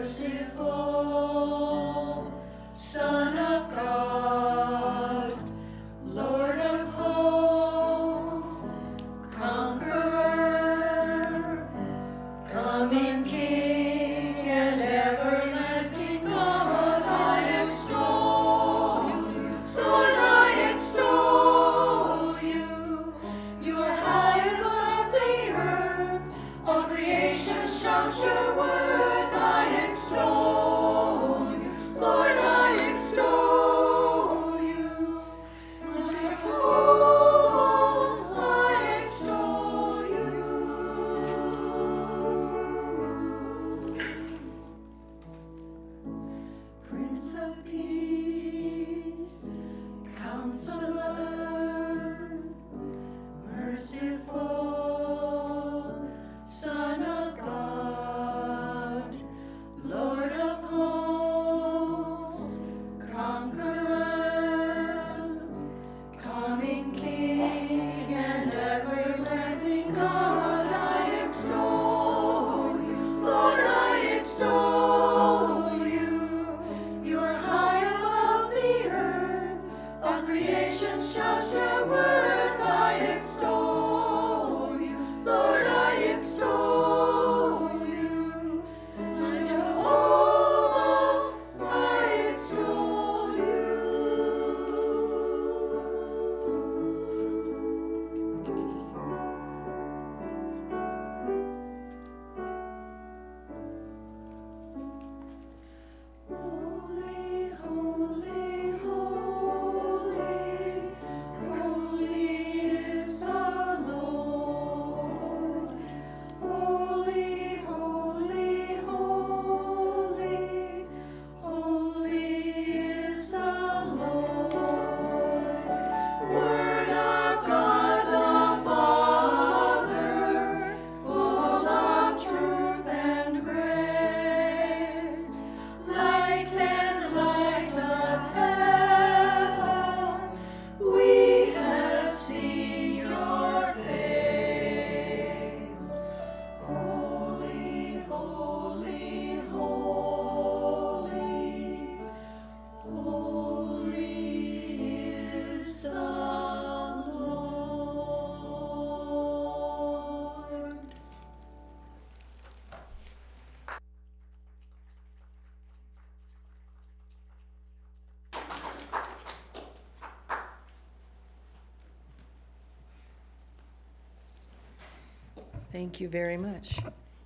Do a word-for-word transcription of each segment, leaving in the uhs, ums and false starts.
Thank you very much.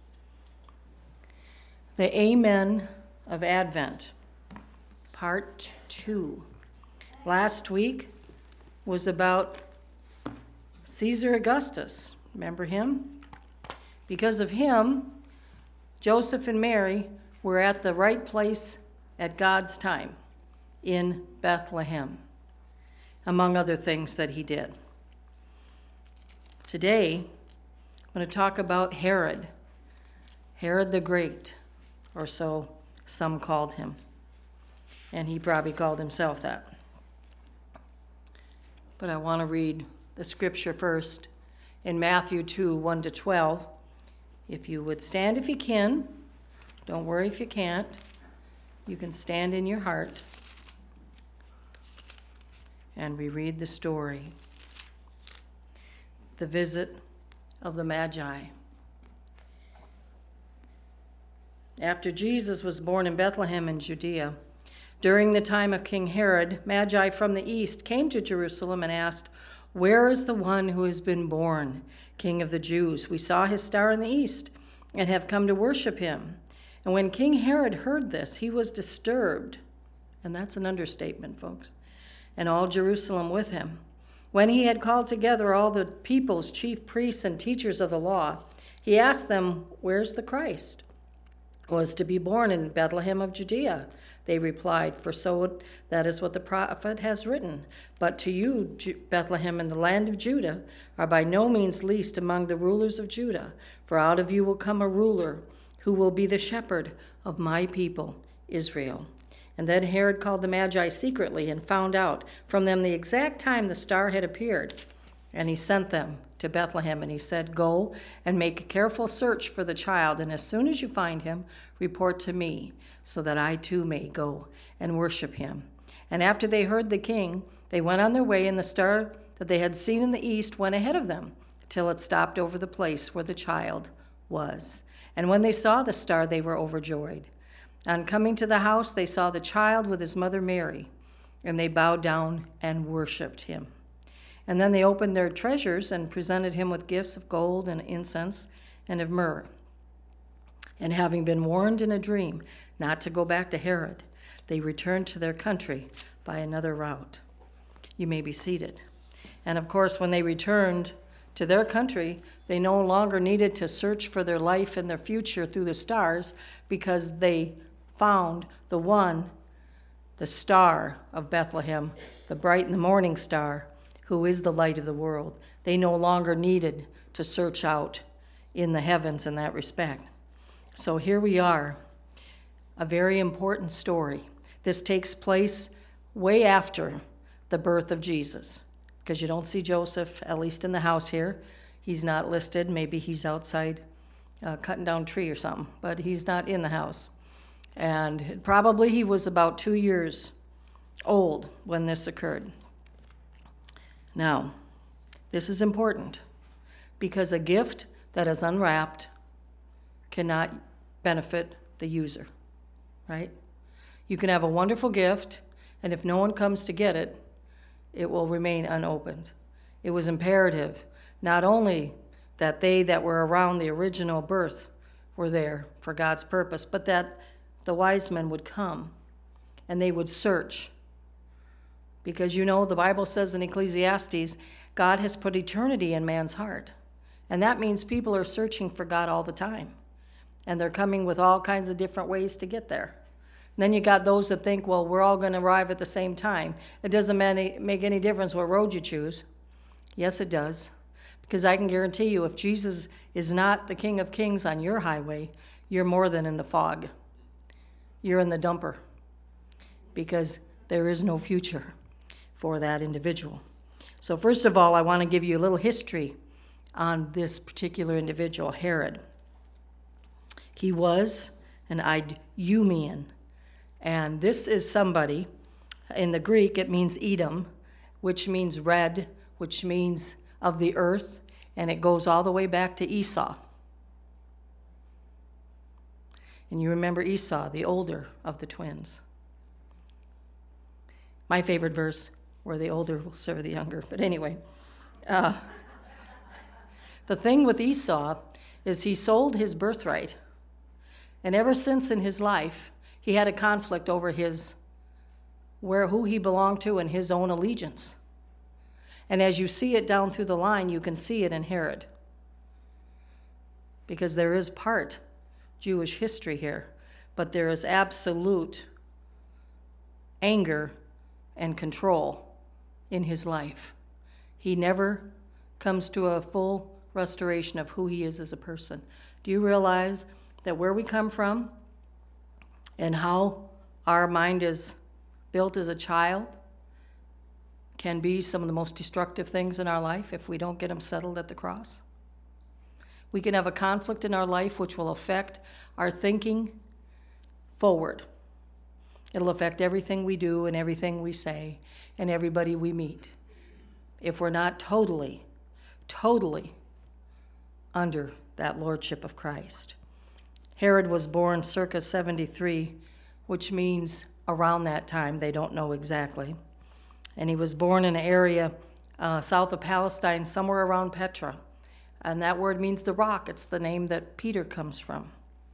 The Amen of Advent, part two. Last week was about Caesar Augustus. Remember him? Because of him, Joseph and Mary were at the right place at God's time in Bethlehem, among other things that he did. Today, I'm going to talk about Herod, Herod the Great, or so some called him, and he probably called himself that. But I want to read the scripture first in Matthew two, one to twelve. If you would stand if you can. Don't worry if you can't. You can stand in your heart. And we read the story. The visit of the Magi. After Jesus was born in Bethlehem in Judea, during the time of King Herod, Magi from the east came to Jerusalem and asked, "Where is the one who has been born, King of the Jews? We saw his star in the east and have come to worship him." And when King Herod heard this, he was disturbed. And that's an understatement, folks. And all Jerusalem with him. When he had called together all the people's chief priests and teachers of the law, he asked them, "Where's the Christ? Was to be born in Bethlehem of Judea?" They replied, "For so that is what the prophet has written. But to you, Bethlehem in the land of Judah, are by no means least among the rulers of Judah. For out of you will come a ruler who will be the shepherd of my people, Israel." And then Herod called the Magi secretly and found out from them the exact time the star had appeared. And he sent them to Bethlehem, and he said, "Go and make a careful search for the child, and as soon as you find him, report to me, so that I too may go and worship him." And after they heard the king, they went on their way, and the star that they had seen in the east went ahead of them, till it stopped over the place where the child was. And when they saw the star, they were overjoyed. On coming to the house, they saw the child with his mother Mary, and they bowed down and worshipped him. And then they opened their treasures and presented him with gifts of gold and incense and of myrrh. And having been warned in a dream not to go back to Herod, they returned to their country by another route. You may be seated. And of course, when they returned to their country, they no longer needed to search for their life and their future through the stars, because they found the one, the star of Bethlehem, the bright and the morning star, who is the light of the world. They no longer needed to search out in the heavens in that respect. So here we are, a very important story. This takes place way after the birth of Jesus, because you don't see Joseph, at least in the house here. He's not listed. Maybe he's outside uh, cutting down a tree or something, but he's not in the house. And probably he was about two years old when this occurred. Now, this is important, because a gift that is unwrapped cannot benefit the user, right? You can have a wonderful gift, and if no one comes to get it, it will remain unopened. It was imperative not only that they that were around the original birth were there for God's purpose, but that the wise men would come and they would search. Because you know, the Bible says in Ecclesiastes, God has put eternity in man's heart. And that means people are searching for God all the time. And they're coming with all kinds of different ways to get there. And then you got those that think, well, we're all going to arrive at the same time. It doesn't make any difference what road you choose. Yes, it does. Because I can guarantee you, if Jesus is not the King of Kings on your highway, you're more than in the fog. You're in the dumper. Because there is no future for that individual. So first of all, I want to give you a little history on this particular individual, Herod. He was an Idumean, and this is somebody, in the Greek it means Edom, which means red, which means of the earth, and it goes all the way back to Esau. And you remember Esau, the older of the twins. My favorite verse, where the older will serve the younger. But anyway, uh, the thing with Esau is he sold his birthright. And ever since in his life, he had a conflict over his, where who he belonged to and his own allegiance. And as you see it down through the line, you can see it in Herod. Because there is part Jewish history here, but there is absolute anger and control in his life. He never comes to a full restoration of who he is as a person. Do you realize that where we come from and how our mind is built as a child can be some of the most destructive things in our life if we don't get them settled at the cross? We can have a conflict in our life which will affect our thinking forward. It'll affect everything we do and everything we say and everybody we meet if we're not totally, totally under that lordship of Christ. Herod was born circa seventy-three, which means around that time. They don't know exactly. And he was born in an area uh, south of Palestine, somewhere around Petra. And that word means the rock. It's the name that Peter comes from.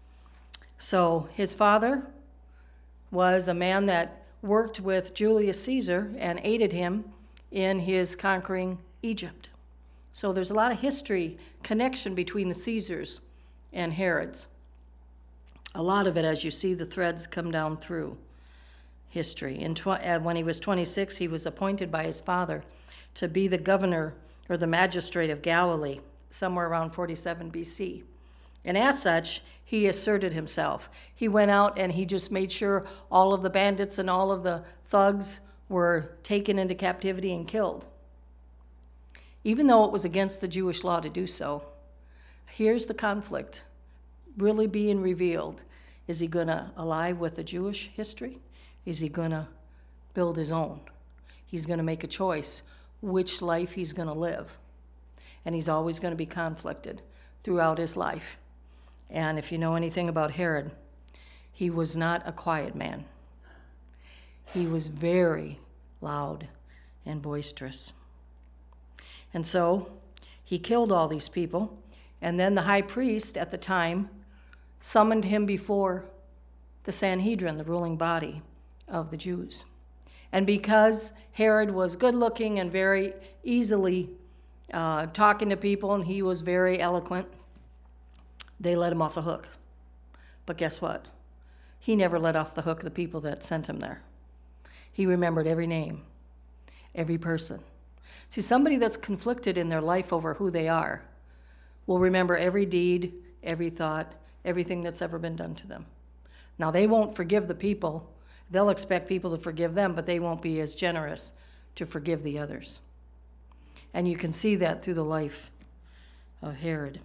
So his father was a man that worked with Julius Caesar and aided him in his conquering Egypt. So there's a lot of history connection between the Caesars and Herods. A lot of it, as you see the threads come down through history. In tw- when he was twenty-six, he was appointed by his father to be the governor or the magistrate of Galilee, somewhere around forty-seven B C. And as such, he asserted himself. He went out and he just made sure all of the bandits and all of the thugs were taken into captivity and killed. even though it was against the Jewish law to do so. Here's the conflict really being revealed. Is he going to ally with the Jewish history? Is he going to build his own? He's going to make a choice which life he's going to live. And he's always going to be conflicted throughout his life. And if you know anything about Herod, he was not a quiet man. He was very loud and boisterous. And so he killed all these people. And then the high priest at the time summoned him before the Sanhedrin, the ruling body of the Jews. And because Herod was good looking and very easily uh, talking to people, and he was very eloquent, they let him off the hook. But guess what? He never let off the hook the people that sent him there. He remembered every name, every person. See, somebody that's conflicted in their life over who they are will remember every deed, every thought, everything that's ever been done to them. Now, they won't forgive the people. They'll expect people to forgive them, but they won't be as generous to forgive the others. And you can see that through the life of Herod.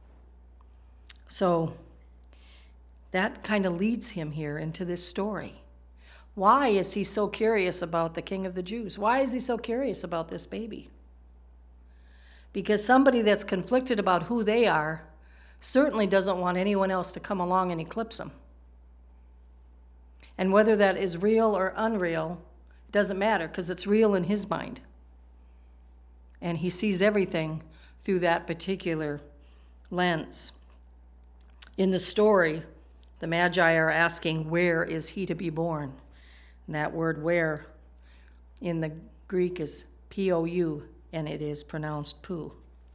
So that kind of leads him here into this story. Why is he so curious about the King of the Jews? Why is he so curious about this baby? Because somebody that's conflicted about who they are certainly doesn't want anyone else to come along and eclipse them. And whether that is real or unreal, it doesn't matter, because it's real in his mind. And he sees everything through that particular lens. In the story, the Magi are asking, where is he to be born? And that word where in the Greek is P O U, and it is pronounced poo.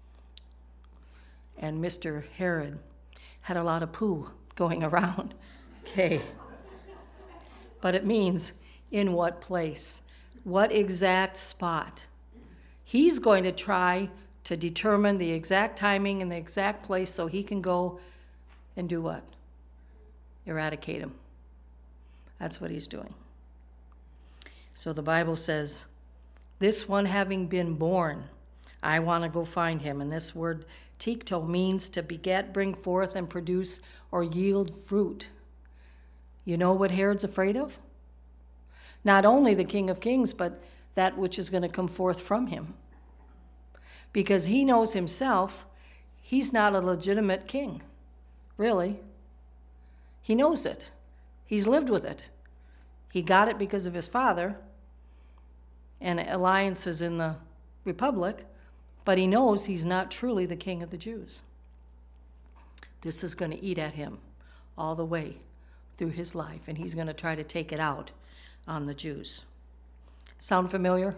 And Mister Herod had a lot of poo going around. Okay. But it means in what place, what exact spot. He's going to try to determine the exact timing and the exact place so he can go and do what? Eradicate him. That's what he's doing. So the Bible says, this one having been born, I want to go find him. And this word tikto means to beget, bring forth, and produce or yield fruit. You know what Herod's afraid of? Not only the King of Kings, but that which is going to come forth from him. Because he knows himself, he's not a legitimate king, really. He knows it. He's lived with it. He got it because of his father and alliances in the Republic, but he knows he's not truly the King of the Jews. This is going to eat at him all the way through his life, and he's going to try to take it out on the Jews. Sound familiar?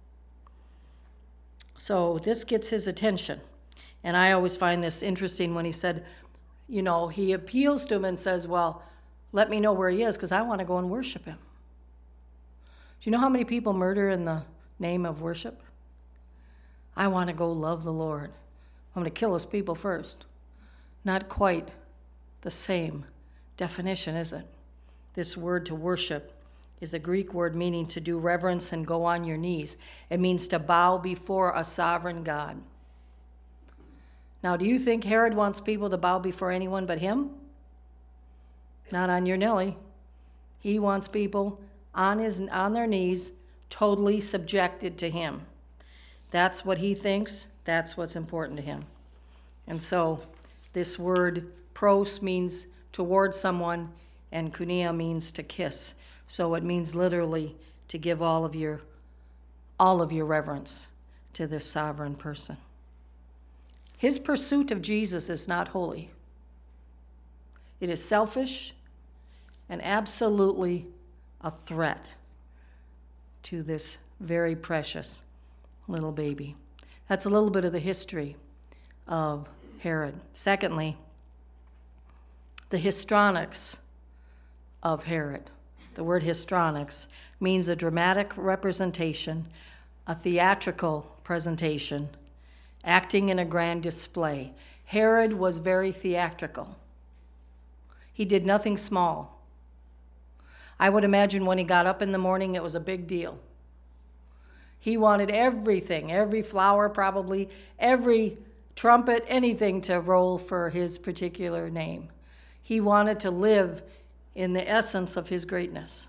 So this gets his attention. And I always find this interesting when he said, you know, he appeals to him and says, well, let me know where he is because I want to go and worship him. Do you know how many people murder in the name of worship? I want to go love the Lord. I'm going to kill his people first. Not quite the same definition, is it? This word to worship is a Greek word meaning to do reverence and go on your knees. It means to bow before a sovereign God. Now, do you think Herod wants people to bow before anyone but him? Not on your Nelly. He wants people on his on their knees, totally subjected to him. That's what he thinks. That's what's important to him. And so this word pros means toward someone, and kunia means to kiss. So it means literally to give all of your all of your reverence to this sovereign person. His pursuit of Jesus is not holy. It is selfish and absolutely a threat to this very precious little baby. That's a little bit of the history of Herod. Secondly, the histrionics of Herod. The word histrionics means a dramatic representation, a theatrical presentation, acting in a grand display. Herod was very theatrical. He did nothing small. I would imagine when he got up in the morning, it was a big deal. He wanted everything, every flower probably, every trumpet, anything to roll for his particular name. He wanted to live in the essence of his greatness.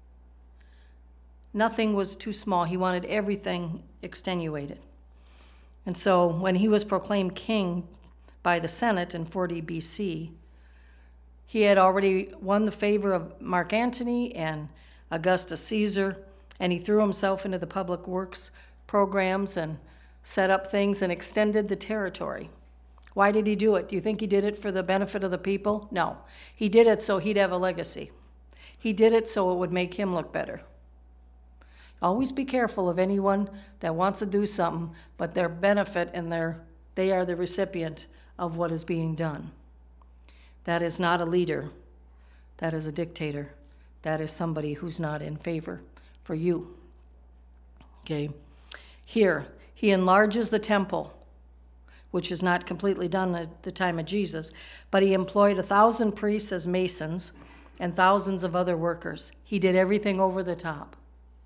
Nothing was too small. He wanted everything extenuated. And so when he was proclaimed king by the Senate in forty B C, he had already won the favor of Mark Antony and Augustus Caesar, and he threw himself into the public works programs and set up things and extended the territory. Why did he do it? Do you think he did it for the benefit of the people? No. He did it so he'd have a legacy. He did it so it would make him look better. Always be careful of anyone that wants to do something, but their benefit and their they are the recipient of what is being done. That is not a leader. That is a dictator. That is somebody who's not in favor for you. Okay. Here, he enlarges the temple, which is not completely done at the time of Jesus, but he employed a thousand priests as masons and thousands of other workers. He did everything over the top.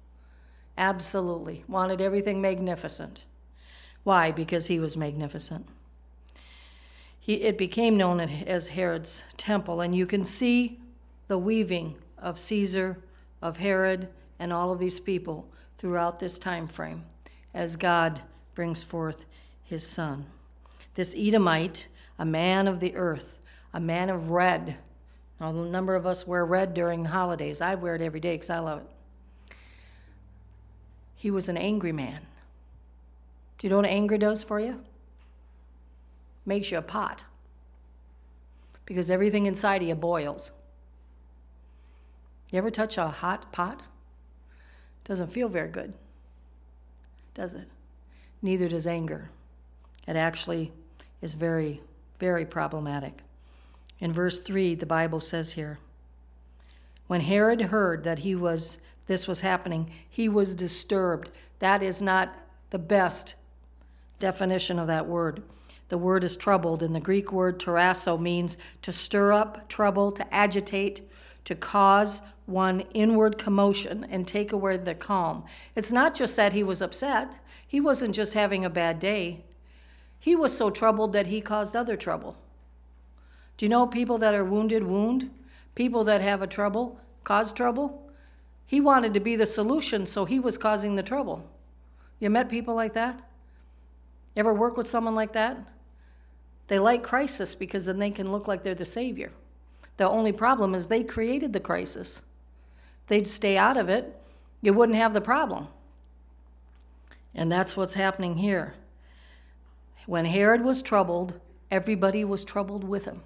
Absolutely. Wanted everything magnificent. Why? Because he was magnificent. He, it became known as Herod's temple, and you can see the weaving of Caesar, of Herod, and all of these people throughout this time frame as God brings forth his son. This Edomite, a man of the earth, a man of red. Now, a number of us wear red during the holidays. I wear it every day because I love it. He was an angry man. Do you know what anger does for you? Makes you a pot. Because everything inside of you boils. You ever touch a hot pot? Doesn't feel very good, does it? Neither does anger. It actually is very, very problematic. In verse three, the Bible says here, when Herod heard that he was this was happening, he was disturbed. That is not the best definition of that word. The word is troubled, and the Greek word tarasso means to stir up, trouble, to agitate, to cause one inward commotion and take away the calm. It's not just that he was upset. He wasn't just having a bad day. He was so troubled that he caused other trouble. Do you know people that are wounded wound? People that have a trouble cause trouble? He wanted to be the solution, so he was causing the trouble. You met people like that? Ever work with someone like that? They like crisis because then they can look like they're the savior. The only problem is they created the crisis. They'd stay out of it, you wouldn't have the problem. And that's what's happening here. When Herod was troubled, everybody was troubled with him.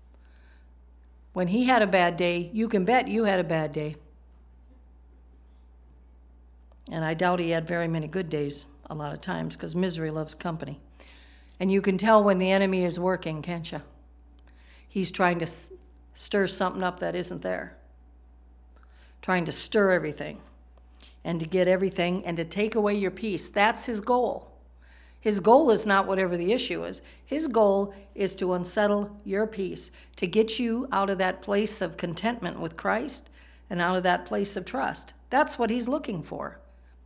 When he had a bad day, you can bet you had a bad day. And I doubt he had very many good days a lot of times because misery loves company. And you can tell when the enemy is working, can't you? He's trying to s- stir something up that isn't there. Trying to stir everything and to get everything and to take away your peace. That's his goal. His goal is not whatever the issue is. His goal is to unsettle your peace, to get you out of that place of contentment with Christ and out of that place of trust. That's what he's looking for.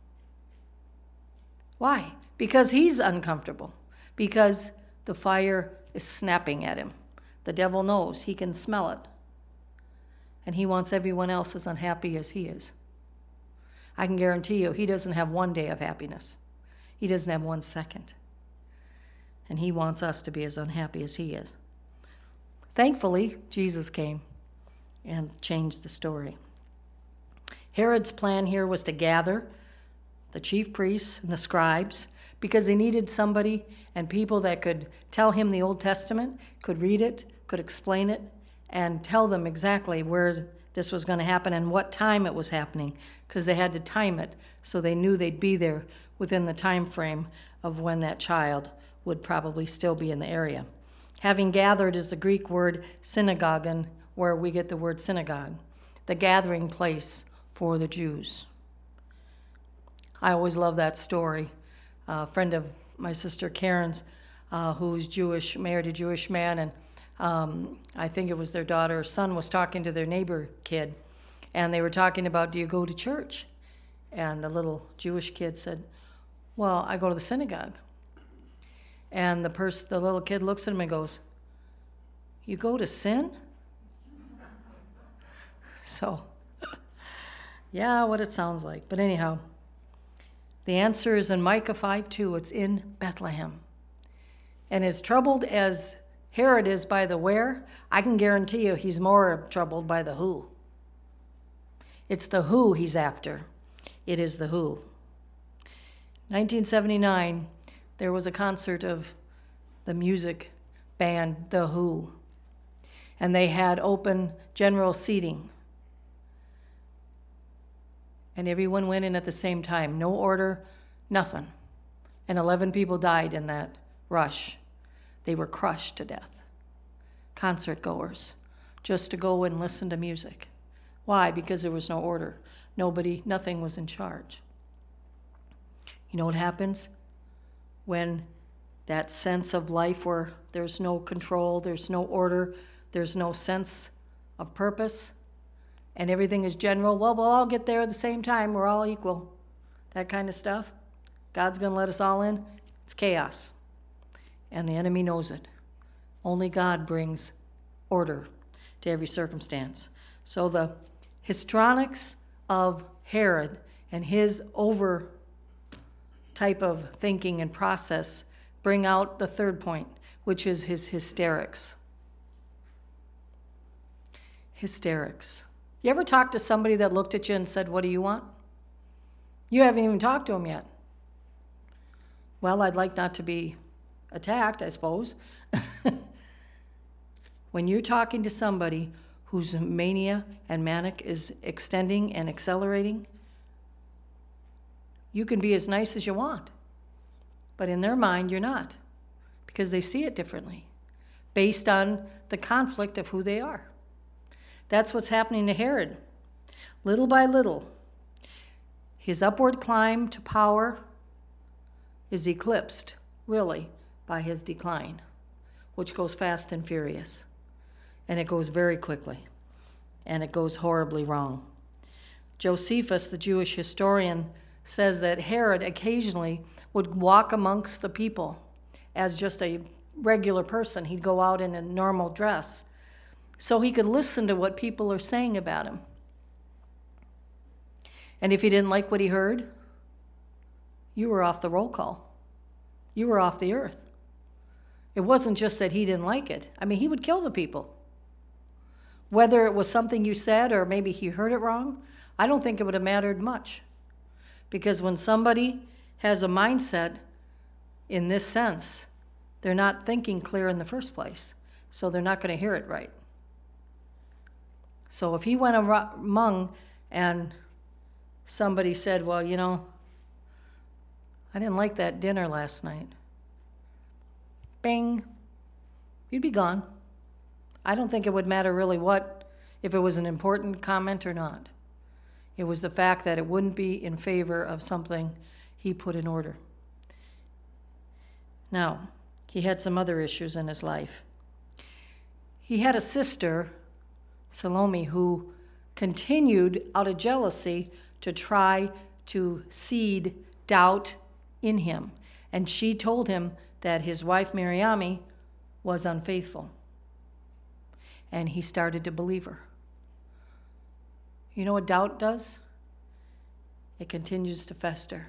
Why? Because he's uncomfortable. Because the fire is snapping at him. The devil knows. He can smell it. And he wants everyone else as unhappy as he is. I can guarantee you, he doesn't have one day of happiness. He doesn't have one second. And he wants us to be as unhappy as he is. Thankfully, Jesus came and changed the story. Herod's plan here was to gather the chief priests and the scribes because they needed somebody and people that could tell him the Old Testament, could read it, could explain it, and tell them exactly where this was going to happen and what time it was happening, because they had to time it so they knew they'd be there within the time frame of when that child would probably still be in the area. Having gathered is the Greek word synagogon, where we get the word synagogue, the gathering place for the Jews. I always love that story. A friend of my sister Karen's, uh, who's Jewish, married a Jewish man, and um, I think it was their daughter or son was talking to their neighbor kid, and they were talking about, do you go to church? And the little Jewish kid said, Well, I go to the synagogue. And the person, the little kid looks at him and goes, you go to sin? So, yeah, what it sounds like. But anyhow, the answer is in Micah five two. It's in Bethlehem. And as troubled as Herod is by the where, I can guarantee you he's more troubled by the who. It's the who he's after. It is the who. nineteen seventy-nine, there was a concert of the music band The Who, and they had open general seating. And everyone went in at the same time, no order, nothing. And eleven people died in that rush. They were crushed to death. Concert goers, just to go and listen to music. Why? Because there was no order. Nobody, nothing was in charge. You know what happens when that sense of life where there's no control, there's no order, there's no sense of purpose, and everything is general? Well, we'll all get there at the same time. We're all equal. That kind of stuff. God's going to let us all in. It's chaos. And the enemy knows it. Only God brings order to every circumstance. So the histrionics of Herod and his over type of thinking and process bring out the third point, which is his hysterics. Hysterics. You ever talk to somebody that looked at you and said, what do you want? You haven't even talked to them yet. Well, I'd like not to be attacked, I suppose. When you're talking to somebody whose mania and manic is extending and accelerating, you can be as nice as you want. But in their mind, you're not, because they see it differently, based on the conflict of who they are. That's what's happening to Herod. Little by little, his upward climb to power is eclipsed, really, by his decline, which goes fast and furious. And it goes very quickly. And it goes horribly wrong. Josephus, the Jewish historian, says that Herod occasionally would walk amongst the people as just a regular person. He'd go out in a normal dress so he could listen to what people are saying about him. And if he didn't like what he heard, you were off the roll call. You were off the earth. It wasn't just that he didn't like it. I mean, he would kill the people. Whether it was something you said or maybe he heard it wrong, I don't think it would have mattered much. Because when somebody has a mindset in this sense, they're not thinking clear in the first place. So they're not going to hear it right. So if he went among and somebody said, well, you know, I didn't like that dinner last night. Bing, you'd be gone. I don't think it would matter really what, if it was an important comment or not. It was the fact that it wouldn't be in favor of something he put in order. Now, he had some other issues in his life. He had a sister, Salome, who continued out of jealousy to try to seed doubt in him. And she told him that his wife, Mariamne, was unfaithful. And he started to believe her. You know what doubt does? It continues to fester.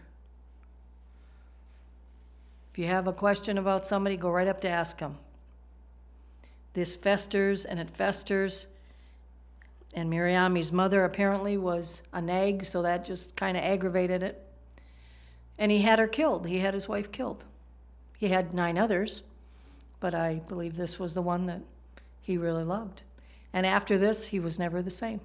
If you have a question about somebody, go right up to ask them. This festers and it festers. And Mariamne's mother apparently was a nag, so that just kind of aggravated it. And he had her killed. He had his wife killed. He had nine others, but I believe this was the one that he really loved. And after this, he was never the same.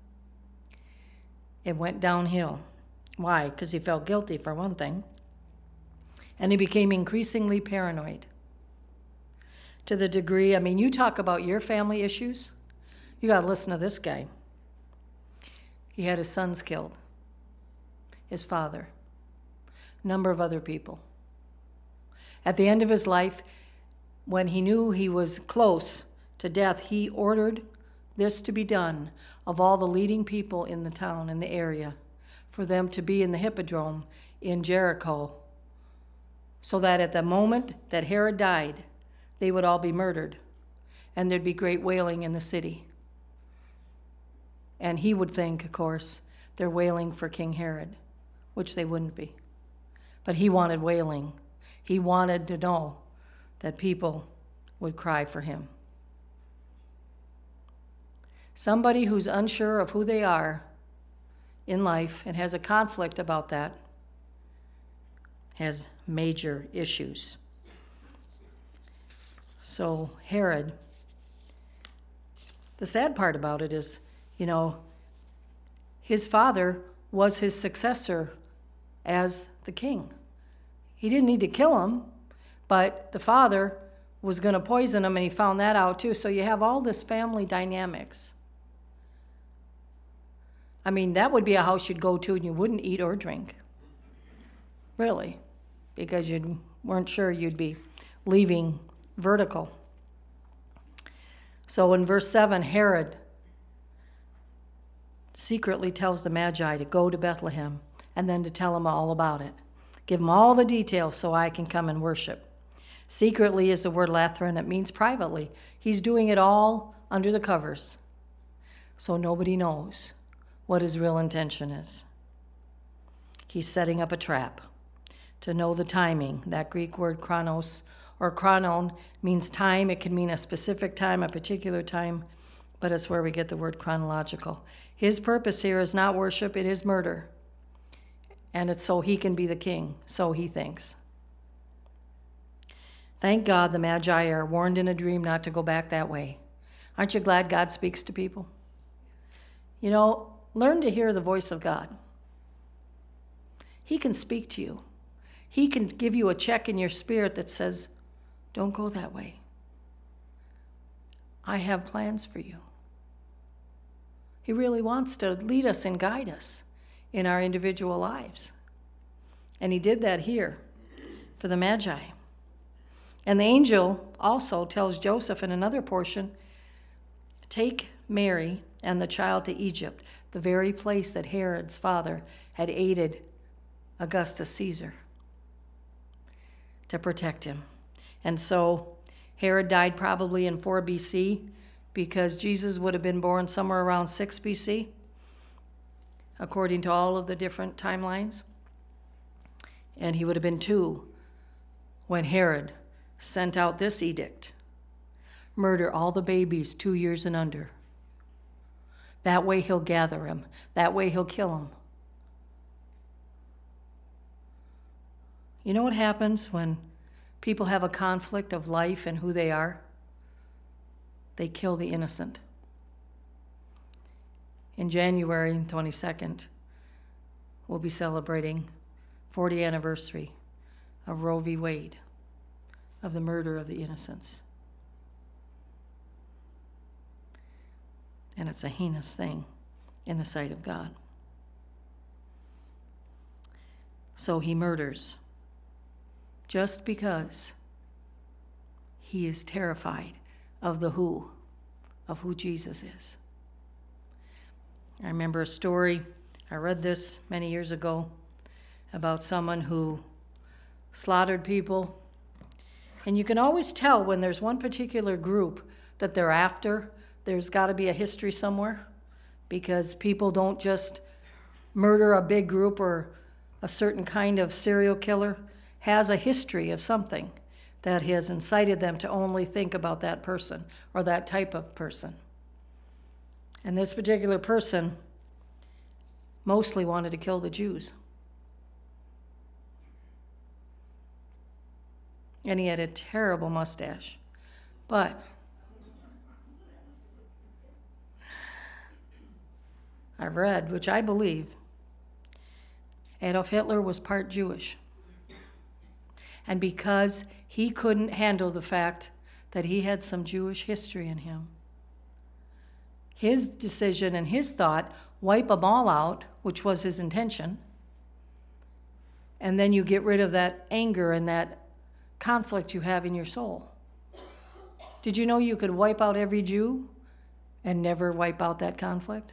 It went downhill. Why? Because he felt guilty, for one thing. And he became increasingly paranoid. To the degree, I mean, you talk about your family issues, you got to listen to this guy. He had his sons killed, his father, a number of other people. At the end of his life, when he knew he was close to death, he ordered this to be done of all the leading people in the town, in the area, for them to be in the hippodrome in Jericho so that at the moment that Herod died, they would all be murdered, and there'd be great wailing in the city. And he would think, of course, they're wailing for King Herod, which they wouldn't be. But he wanted wailing. He wanted to know that people would cry for him. Somebody who's unsure of who they are in life and has a conflict about that has major issues. So Herod, the sad part about it is, you know, his father was his successor as the king. He didn't need to kill him, but the father was going to poison him, and he found that out too. So you have all this family dynamics. I mean, that would be a house you'd go to and you wouldn't eat or drink. Really. Because you weren't sure you'd be leaving vertical. So in verse seven, Herod secretly tells the Magi to go to Bethlehem and then to tell them all about it. Give them all the details so I can come and worship. Secretly is the word lathron. It means privately. He's doing it all under the covers, so nobody knows what his real intention is. He's setting up a trap to know the timing. That Greek word chronos or chronon means time. It can mean a specific time, a particular time, but it's where we get the word chronological. His purpose here is not worship, it is murder. And it's so he can be the king, so he thinks. Thank God the Magi are warned in a dream not to go back that way. Aren't you glad God speaks to people? You know, learn to hear the voice of God. He can speak to you. He can give you a check in your spirit that says, don't go that way. I have plans for you. He really wants to lead us and guide us in our individual lives. And he did that here for the Magi. And the angel also tells Joseph in another portion, take Mary and the child to Egypt, the very place that Herod's father had aided Augustus Caesar to protect him. And so Herod died probably in four B C because Jesus would have been born somewhere around six B C, according to all of the different timelines. And he would have been two when Herod sent out this edict: murder all the babies two years and under. That way he'll gather them. That way he'll kill them. You know what happens when people have a conflict of life and who they are? They kill the innocent. In January twenty-second, we'll be celebrating fortieth anniversary of Roe v. Wade, of the murder of the innocents. And it's a heinous thing in the sight of God. So he murders just because he is terrified of the who, of who Jesus is. I remember a story, I read this many years ago, about someone who slaughtered people. And you can always tell when there's one particular group that they're after, there's got to be a history somewhere, because people don't just murder a big group, or a certain kind of serial killer has a history of something that has incited them to only think about that person or that type of person. And this particular person mostly wanted to kill the Jews. And he had a terrible mustache. But I've read, which I believe, Adolf Hitler was part Jewish. And because he couldn't handle the fact that he had some Jewish history in him, his decision and his thought, wipe them all out, which was his intention, and then you get rid of that anger and that conflict you have in your soul. Did you know you could wipe out every Jew and never wipe out that conflict?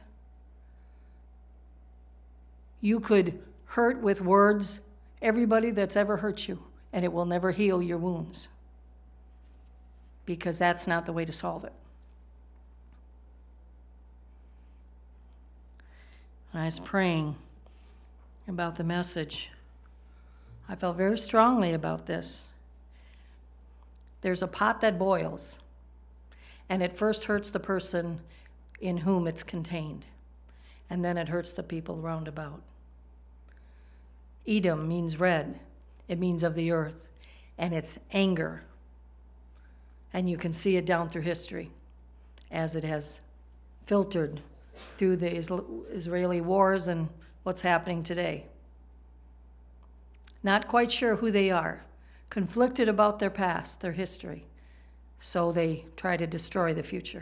You could hurt with words everybody that's ever hurt you, and it will never heal your wounds, because that's not the way to solve it. When I was praying about the message, I felt very strongly about this. There's a pot that boils, and it first hurts the person in whom it's contained, and then it hurts the people round about. Edom means red. It means of the earth, and it's anger. And you can see it down through history as it has filtered through the Israeli wars and what's happening today. Not quite sure who they are, conflicted about their past, their history, so they try to destroy the future.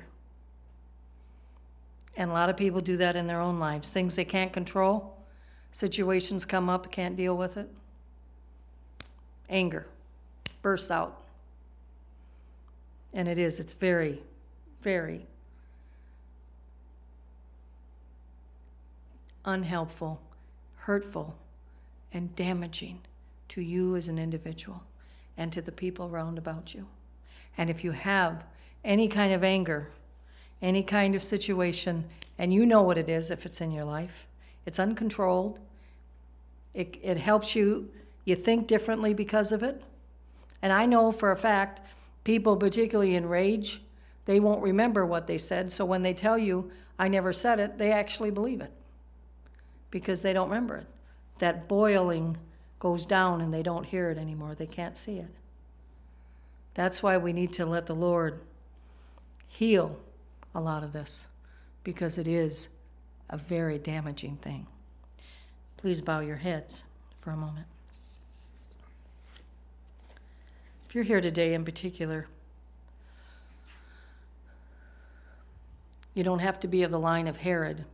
And a lot of people do that in their own lives. Things they can't control, situations come up, can't deal with it. Anger bursts out. And it is, it's very, very unhelpful, hurtful, and damaging to you as an individual and to the people round about you. And if you have any kind of anger, any kind of situation, and you know what it is if it's in your life, it's uncontrolled, it, it helps you, you think differently because of it. And I know for a fact, people, particularly in rage, they won't remember what they said, so when they tell you, I never said it, they actually believe it because they don't remember it. That boiling goes down and they don't hear it anymore. They can't see it. That's why we need to let the Lord heal a lot of this, because it is a very damaging thing. Please bow your heads for a moment. If you're here today in particular, you don't have to be of the line of Herod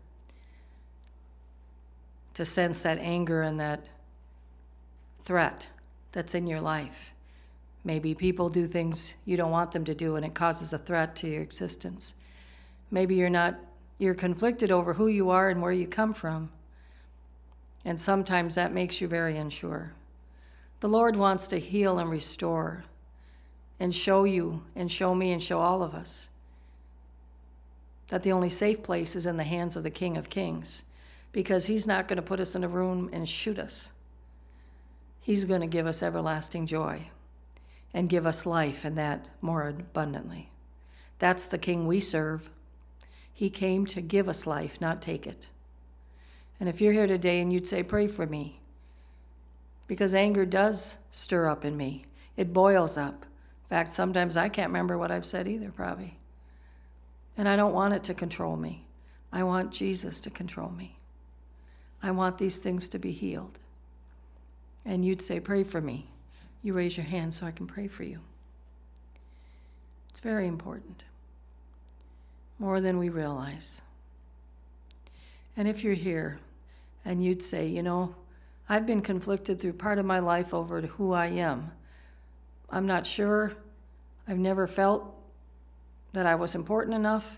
to sense that anger and that threat that's in your life. Maybe people do things you don't want them to do and it causes a threat to your existence. Maybe you're not, you're conflicted over who you are and where you come from. And sometimes that makes you very unsure. The Lord wants to heal and restore and show you and show me and show all of us that the only safe place is in the hands of the King of Kings, because he's not going to put us in a room and shoot us. He's going to give us everlasting joy and give us life, and that more abundantly. That's the King we serve. He came to give us life, not take it. And if you're here today and you'd say, pray for me, because anger does stir up in me. It boils up. In fact, sometimes I can't remember what I've said either, probably. And I don't want it to control me. I want Jesus to control me. I want these things to be healed. And you'd say, pray for me. You raise your hand so I can pray for you. It's very important. More than we realize. And if you're here and you'd say, you know, I've been conflicted through part of my life over who I am. I'm not sure. I've never felt that I was important enough.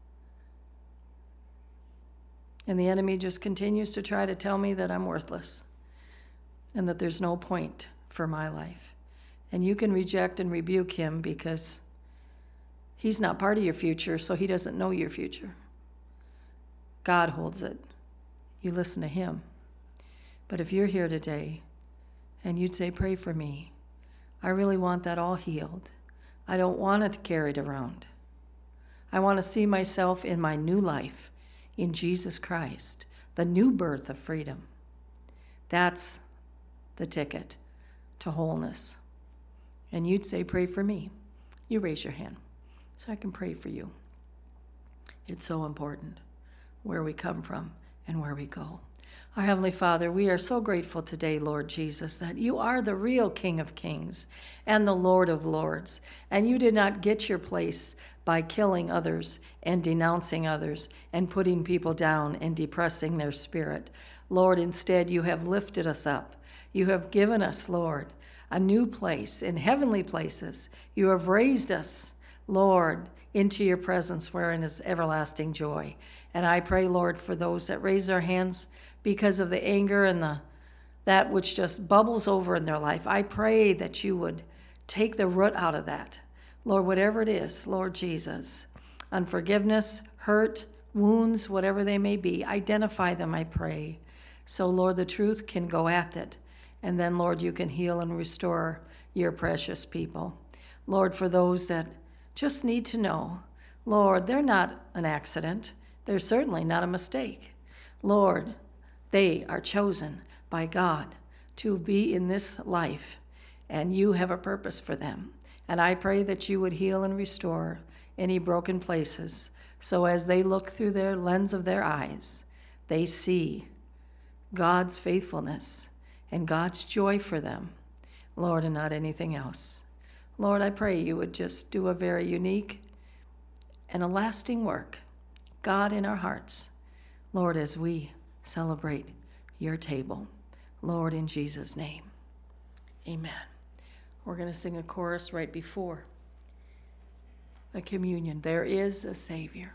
And the enemy just continues to try to tell me that I'm worthless and that there's no point for my life. And you can reject and rebuke him because he's not part of your future, so he doesn't know your future. God holds it. You listen to him. But if you're here today and you'd say, pray for me, I really want that all healed. I don't want it carried around. I want to see myself in my new life in Jesus Christ, the new birth of freedom. That's the ticket to wholeness. And you'd say, pray for me. You raise your hand so I can pray for you. It's so important where we come from and where we go. Our Heavenly Father, we are so grateful today, Lord Jesus, that you are the real King of Kings and the Lord of Lords. And you did not get your place by killing others and denouncing others and putting people down and depressing their spirit. Lord, instead, you have lifted us up. You have given us, Lord, a new place in heavenly places. You have raised us, Lord, into your presence wherein is everlasting joy. And I pray, Lord, for those that raise their hands because of the anger and the that which just bubbles over in their life. I pray that you would take the root out of that. Lord, whatever it is, Lord Jesus, unforgiveness, hurt, wounds, whatever they may be, identify them, I pray. So, Lord, the truth can go at it. And then, Lord, you can heal and restore your precious people. Lord, for those that just need to know, Lord, they're not an accident. They're certainly not a mistake. Lord, they are chosen by God to be in this life, and you have a purpose for them. And I pray that you would heal and restore any broken places, so as they look through their lens of their eyes, they see God's faithfulness and God's joy for them, Lord, and not anything else. Lord, I pray you would just do a very unique and a lasting work, God, in our hearts, Lord, as we celebrate your table. Lord, in Jesus' name, amen. We're going to sing a chorus right before the communion. There is a Savior.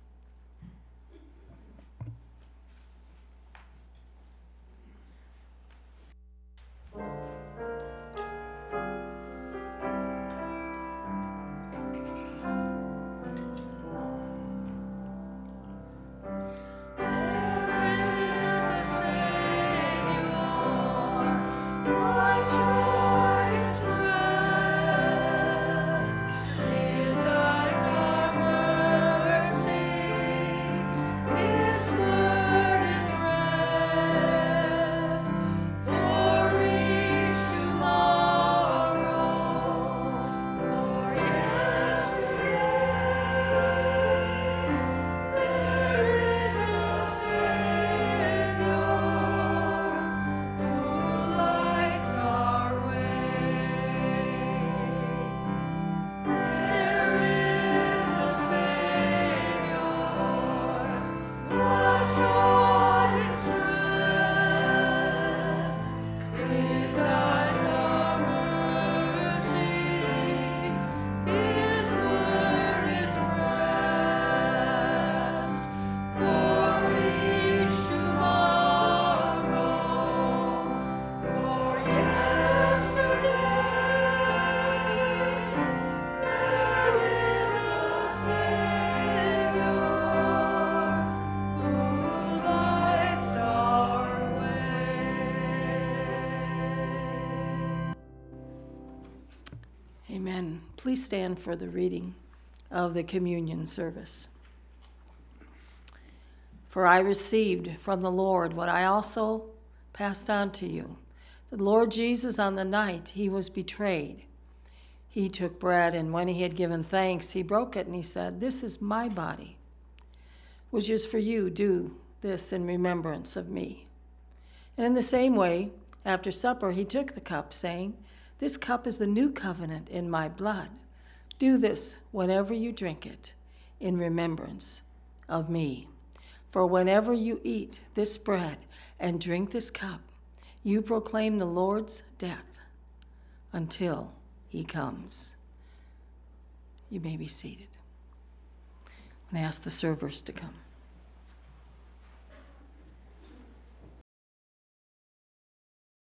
Amen. Please stand for the reading of the communion service. For I received from the Lord what I also passed on to you. The Lord Jesus, on the night he was betrayed, he took bread, and when he had given thanks, he broke it, and he said, "This is my body, which is for you. Do this in remembrance of me." And in the same way, after supper, he took the cup, saying, "This cup is the new covenant in my blood. Do this whenever you drink it in remembrance of me. For whenever you eat this bread and drink this cup, you proclaim the Lord's death until he comes." You may be seated. I'm going to ask the servers to come.